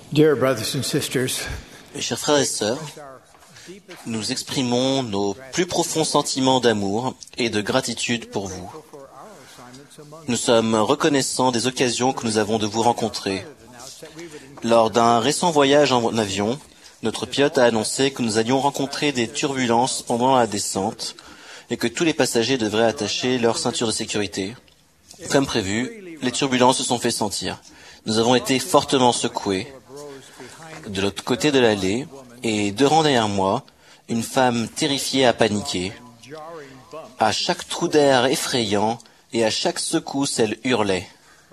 Dear brothers and sisters, Mes chers frères et sœurs, nous exprimons nos plus profonds sentiments d'amour et de gratitude pour vous. Nous sommes reconnaissants des occasions que nous avons de vous rencontrer. Lors d'un récent voyage en avion, notre pilote a annoncé que nous allions rencontrer des turbulences pendant la descente et que tous les passagers devraient attacher leur ceinture de sécurité. Comme prévu, les turbulences se sont fait sentir. Nous avons été fortement secoués. De l'autre côté de l'allée, et 2 rangs derrière moi, une femme terrifiée a paniqué. À chaque trou d'air effrayant et à chaque secousse, elle hurlait.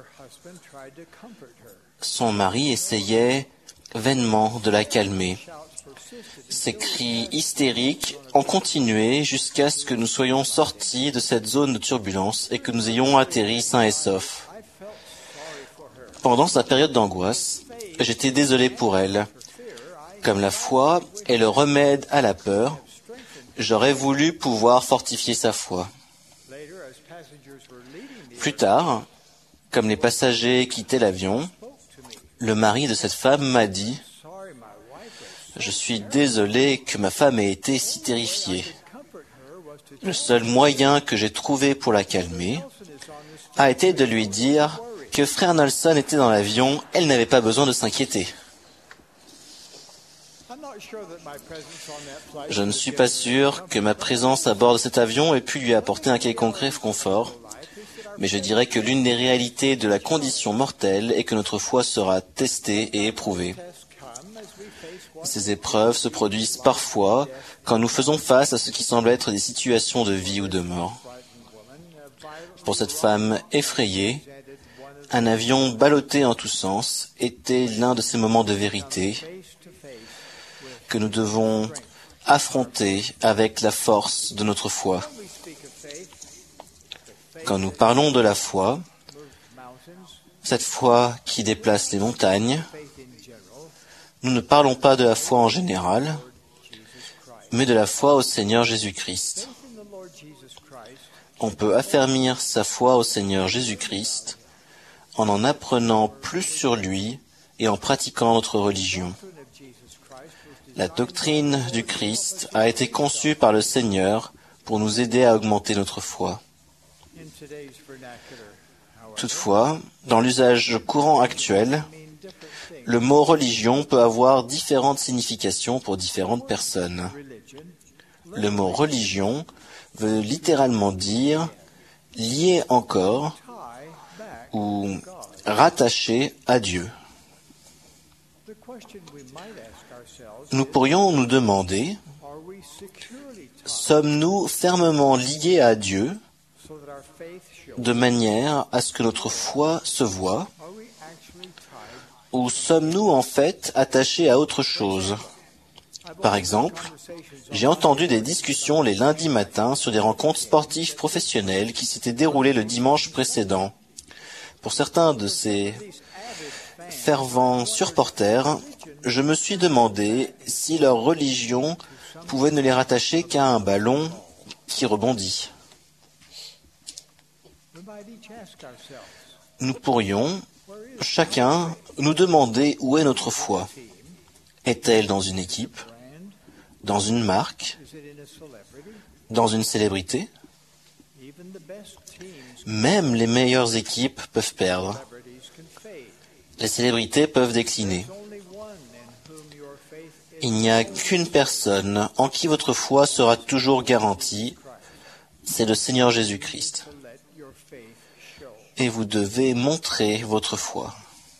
Son mari essayait vainement de la calmer. Ses cris hystériques ont continué jusqu'à ce que nous soyons sortis de cette zone de turbulence et que nous ayons atterri sains et saufs. Pendant sa période d'angoisse, j'étais désolé pour elle. Comme la foi est le remède à la peur, j'aurais voulu pouvoir fortifier sa foi. Plus tard, comme les passagers quittaient l'avion, le mari de cette femme m'a dit « Je suis désolé que ma femme ait été si terrifiée. Le seul moyen que j'ai trouvé pour la calmer a été de lui dire que frère Nelson était dans l'avion, elle n'avait pas besoin de s'inquiéter. » Je ne suis pas sûr que ma présence à bord de cet avion ait pu lui apporter un quelconque confort, mais je dirais que l'une des réalités de la condition mortelle est que notre foi sera testée et éprouvée. Ces épreuves se produisent parfois quand nous faisons face à ce qui semble être des situations de vie ou de mort. Pour cette femme effrayée, un avion ballotté en tous sens était l'un de ces moments de vérité que nous devons affronter avec la force de notre foi. Quand nous parlons de la foi, cette foi qui déplace les montagnes, nous ne parlons pas de la foi en général, mais de la foi au Seigneur Jésus-Christ. On peut affermir sa foi au Seigneur Jésus-Christ en apprenant plus sur lui et en pratiquant notre religion. La doctrine du Christ a été conçue par le Seigneur pour nous aider à augmenter notre foi. Toutefois, dans l'usage courant actuel, le mot religion peut avoir différentes significations pour différentes personnes. Le mot religion veut littéralement dire lié encore ou rattaché à Dieu. Nous pourrions nous demander, sommes-nous fermement liés à Dieu de manière à ce que notre foi se voie, ou sommes-nous en fait attachés à autre chose? Par exemple, j'ai entendu des discussions les lundis matins sur des rencontres sportives professionnelles qui s'étaient déroulées le dimanche précédent. Pour certains de ces fervents supporters, je me suis demandé si leur religion pouvait ne les rattacher qu'à un ballon qui rebondit. Nous pourrions, chacun, nous demander où est notre foi. Est-elle dans une équipe, dans une marque, dans une célébrité? Même les meilleures équipes peuvent perdre. Les célébrités peuvent décliner. Il n'y a qu'une personne en qui votre foi sera toujours garantie, c'est le Seigneur Jésus-Christ. Et vous devez montrer votre foi.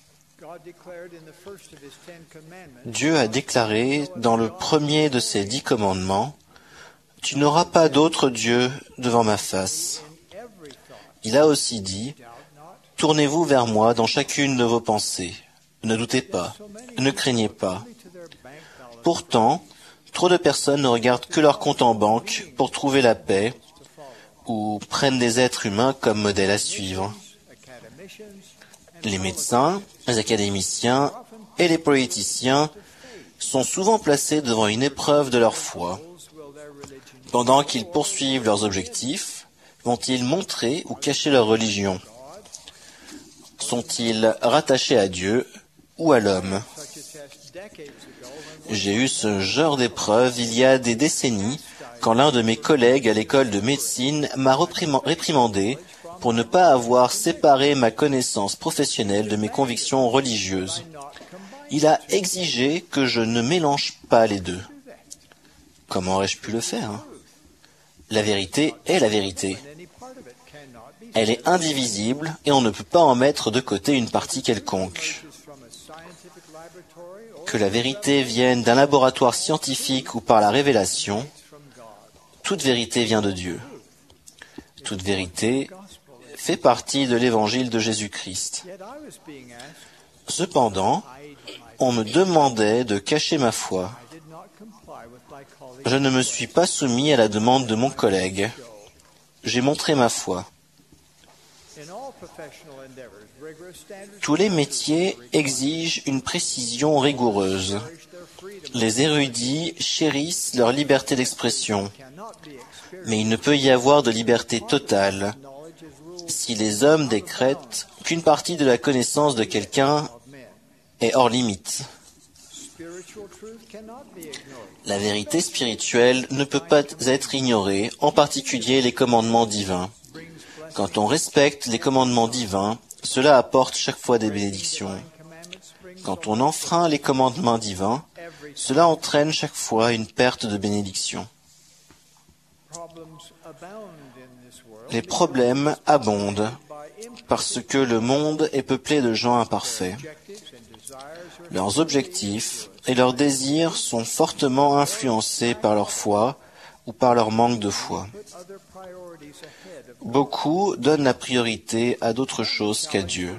Dieu a déclaré dans le premier de ses 10 commandements, « Tu n'auras pas d'autre Dieu devant ma face ». Il a aussi dit, « Tournez-vous vers moi dans chacune de vos pensées. Ne doutez pas, ne craignez pas. » Pourtant, trop de personnes ne regardent que leur compte en banque pour trouver la paix ou prennent des êtres humains comme modèle à suivre. Les médecins, les académiciens et les politiciens sont souvent placés devant une épreuve de leur foi. Pendant qu'ils poursuivent leurs objectifs, vont-ils montrer ou cacher leur religion? Sont-ils rattachés à Dieu ou à l'homme? J'ai eu ce genre d'épreuve il y a des décennies quand l'un de mes collègues à l'école de médecine m'a réprimandé pour ne pas avoir séparé ma connaissance professionnelle de mes convictions religieuses. Il a exigé que je ne mélange pas les deux. Comment aurais-je pu le faire ? La vérité est la vérité. Elle est indivisible et on ne peut pas en mettre de côté une partie quelconque. Que la vérité vienne d'un laboratoire scientifique ou par la révélation, toute vérité vient de Dieu. Toute vérité fait partie de l'évangile de Jésus-Christ. Cependant, on me demandait de cacher ma foi. Je ne me suis pas soumis à la demande de mon collègue. J'ai montré ma foi. Tous les métiers exigent une précision rigoureuse. Les érudits chérissent leur liberté d'expression, mais il ne peut y avoir de liberté totale si les hommes décrètent qu'une partie de la connaissance de quelqu'un est hors limite. La vérité spirituelle ne peut pas être ignorée, en particulier les commandements divins. Quand on respecte les commandements divins, cela apporte chaque fois des bénédictions. Quand on enfreint les commandements divins, cela entraîne chaque fois une perte de bénédiction. Les problèmes abondent parce que le monde est peuplé de gens imparfaits. Leurs objectifs et leurs désirs sont fortement influencés par leur foi ou par leur manque de foi. Beaucoup donnent la priorité à d'autres choses qu'à Dieu.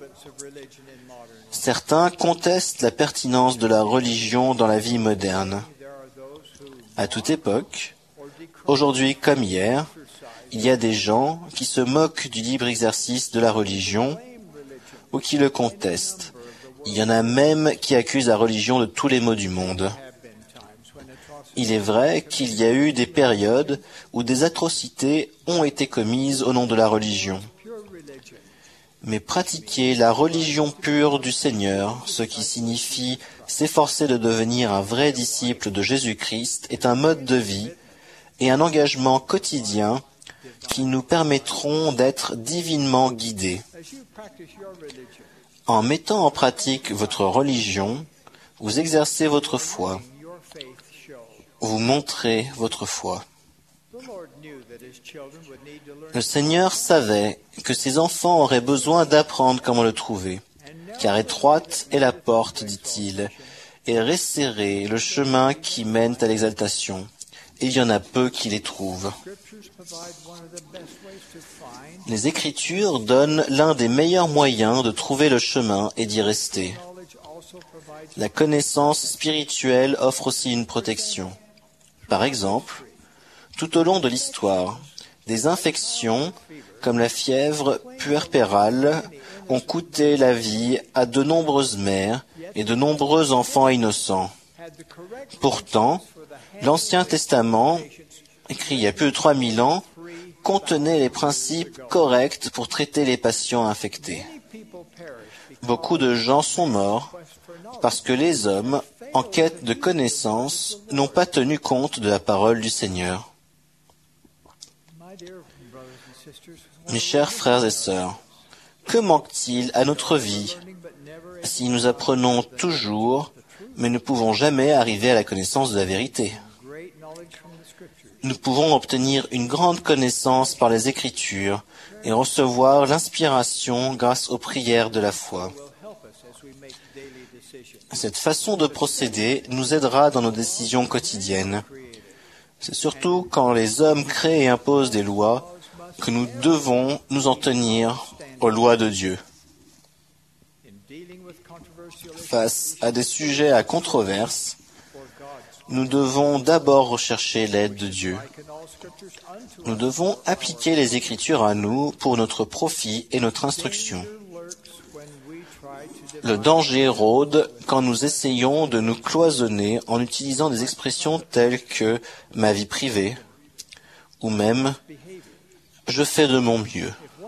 Certains contestent la pertinence de la religion dans la vie moderne. À toute époque, aujourd'hui comme hier, il y a des gens qui se moquent du libre exercice de la religion ou qui le contestent. Il y en a même qui accusent la religion de tous les maux du monde. Il est vrai qu'il y a eu des périodes où des atrocités ont été commises au nom de la religion. Mais pratiquer la religion pure du Seigneur, ce qui signifie s'efforcer de devenir un vrai disciple de Jésus-Christ, est un mode de vie et un engagement quotidien qui nous permettront d'être divinement guidés. En mettant en pratique votre religion, vous exercez votre foi. Vous montrez votre foi. Le Seigneur savait que ses enfants auraient besoin d'apprendre comment le trouver, car étroite est la porte, dit-il, et resserré le chemin qui mène à l'exaltation. Et il y en a peu qui les trouvent. Les Écritures donnent l'un des meilleurs moyens de trouver le chemin et d'y rester. La connaissance spirituelle offre aussi une protection. Par exemple, tout au long de l'histoire, des infections comme la fièvre puerpérale ont coûté la vie à de nombreuses mères et de nombreux enfants innocents. Pourtant, l'Ancien Testament, écrit il y a plus de 3000 ans, contenait les principes corrects pour traiter les patients infectés. Beaucoup de gens sont morts parce que les hommes, en quête de connaissances, n'ont pas tenu compte de la parole du Seigneur. Mes chers frères et sœurs, que manque-t-il à notre vie si nous apprenons toujours, mais ne pouvons jamais arriver à la connaissance de la vérité? Nous pouvons obtenir une grande connaissance par les Écritures et recevoir l'inspiration grâce aux prières de la foi. Cette façon de procéder nous aidera dans nos décisions quotidiennes. C'est surtout quand les hommes créent et imposent des lois que nous devons nous en tenir aux lois de Dieu. Face à des sujets à controverse, nous devons d'abord rechercher l'aide de Dieu. Nous devons appliquer les Écritures à nous pour notre profit et notre instruction. Le danger rôde quand nous essayons de nous cloisonner en utilisant des expressions telles que « ma vie privée » ou même « je fais de mon mieux ».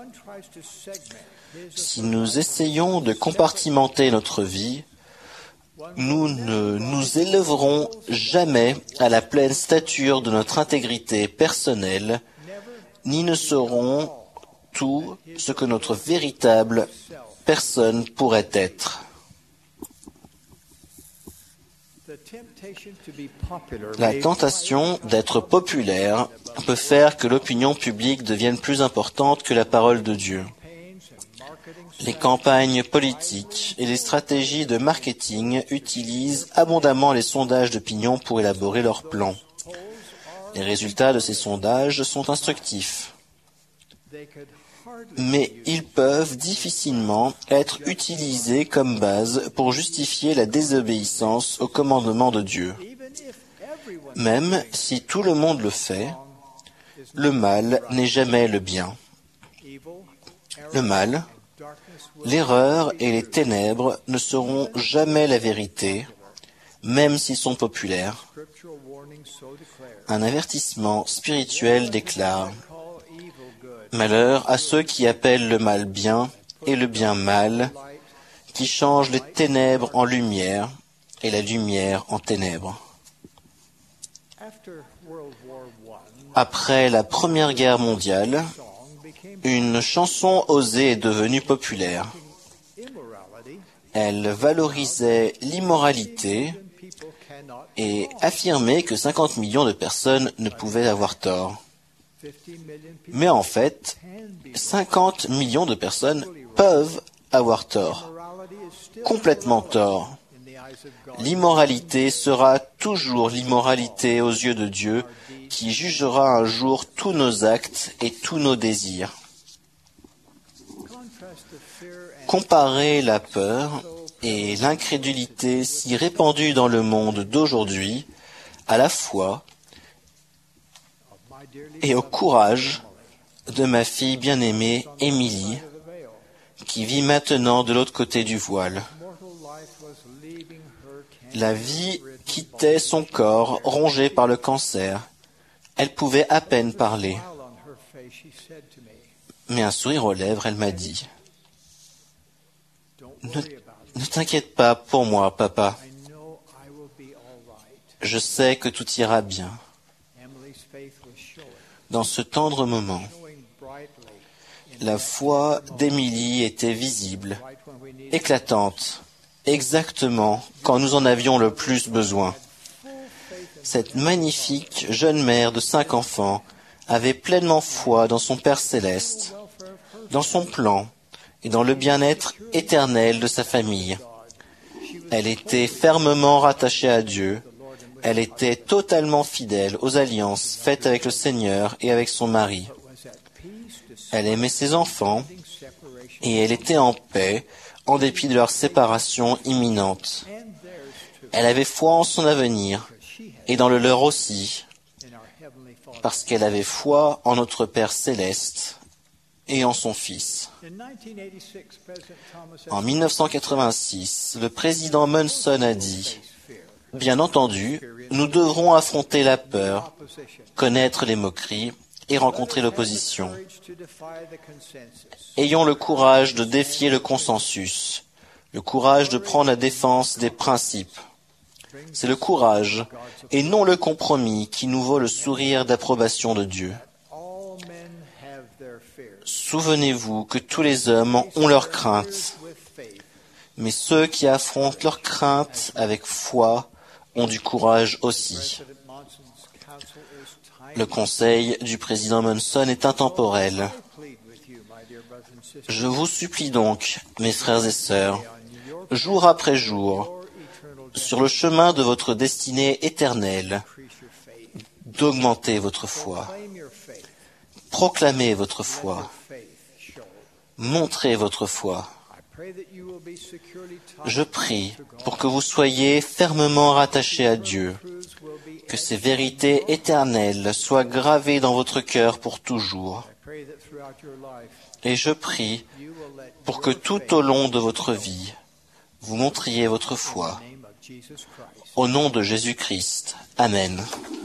Si nous essayons de compartimenter notre vie, nous ne nous élèverons jamais à la pleine stature de notre intégrité personnelle, ni ne serons tout ce que notre véritable personne pourrait être. La tentation d'être populaire peut faire que l'opinion publique devienne plus importante que la parole de Dieu. Les campagnes politiques et les stratégies de marketing utilisent abondamment les sondages d'opinion pour élaborer leurs plans. Les résultats de ces sondages sont instructifs, mais ils peuvent difficilement être utilisés comme base pour justifier la désobéissance au commandement de Dieu. Même si tout le monde le fait, le mal n'est jamais le bien. Le mal, l'erreur et les ténèbres ne seront jamais la vérité, même s'ils sont populaires. Un avertissement spirituel déclare « Malheur à ceux qui appellent le mal bien et le bien mal, qui changent les ténèbres en lumière et la lumière en ténèbres. » Après la Première Guerre mondiale, une chanson osée est devenue populaire. Elle valorisait l'immoralité et affirmait que 50 millions de personnes ne pouvaient avoir tort. Mais en fait, 50 millions de personnes peuvent avoir tort, complètement tort. L'immoralité sera toujours l'immoralité aux yeux de Dieu, qui jugera un jour tous nos actes et tous nos désirs. Comparez la peur et l'incrédulité si répandues dans le monde d'aujourd'hui à la foi et au courage de ma fille bien-aimée Émilie, qui vit maintenant de l'autre côté du voile. La vie quittait son corps rongé par le cancer. Elle pouvait à peine parler. Mais un sourire aux lèvres, elle m'a dit « Ne t'inquiète pas pour moi, papa. Je sais que tout ira bien. » Dans ce tendre moment, la foi d'Émilie était visible, éclatante, exactement quand nous en avions le plus besoin. Cette magnifique jeune mère de 5 enfants avait pleinement foi dans son Père céleste, dans son plan et dans le bien-être éternel de sa famille. Elle était fermement rattachée à Dieu. Elle était totalement fidèle aux alliances faites avec le Seigneur et avec son mari. Elle aimait ses enfants et elle était en paix en dépit de leur séparation imminente. Elle avait foi en son avenir et dans le leur aussi, parce qu'elle avait foi en notre Père céleste et en son Fils. En 1986, le président Monson a dit « Bien entendu, nous devrons affronter la peur, connaître les moqueries et rencontrer l'opposition. Ayons le courage de défier le consensus, le courage de prendre la défense des principes. C'est le courage et non le compromis qui nous vaut le sourire d'approbation de Dieu. Souvenez-vous que tous les hommes ont leurs craintes, mais ceux qui affrontent leurs craintes avec foi ont du courage aussi. Le conseil du président Monson est intemporel. Je vous supplie donc, mes frères et sœurs, jour après jour, sur le chemin de votre destinée éternelle, d'augmenter votre foi. Proclamez votre foi. Montrez votre foi. Je prie pour que vous soyez fermement rattachés à Dieu, que ces vérités éternelles soient gravées dans votre cœur pour toujours. Et je prie pour que tout au long de votre vie, vous montriez votre foi. Au nom de Jésus-Christ. Amen.